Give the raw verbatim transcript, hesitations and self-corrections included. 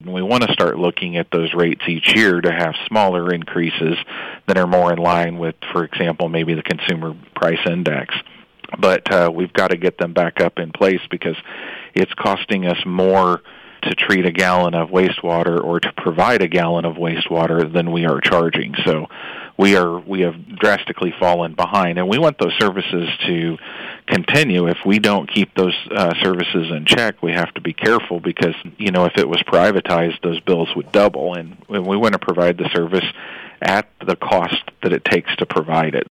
and we want to start looking at those rates each year to have smaller increases that are more in line with, for example, maybe the consumer price index. But uh, we've got to get them back up in place because it's costing us more to treat a gallon of wastewater or to provide a gallon of wastewater than we are charging. So we are we have drastically fallen behind, and we want those services to continue. If we don't keep those uh, services in check, we have to be careful because, you know, if it was privatized, those bills would double, and we want to provide the service at the cost that it takes to provide it.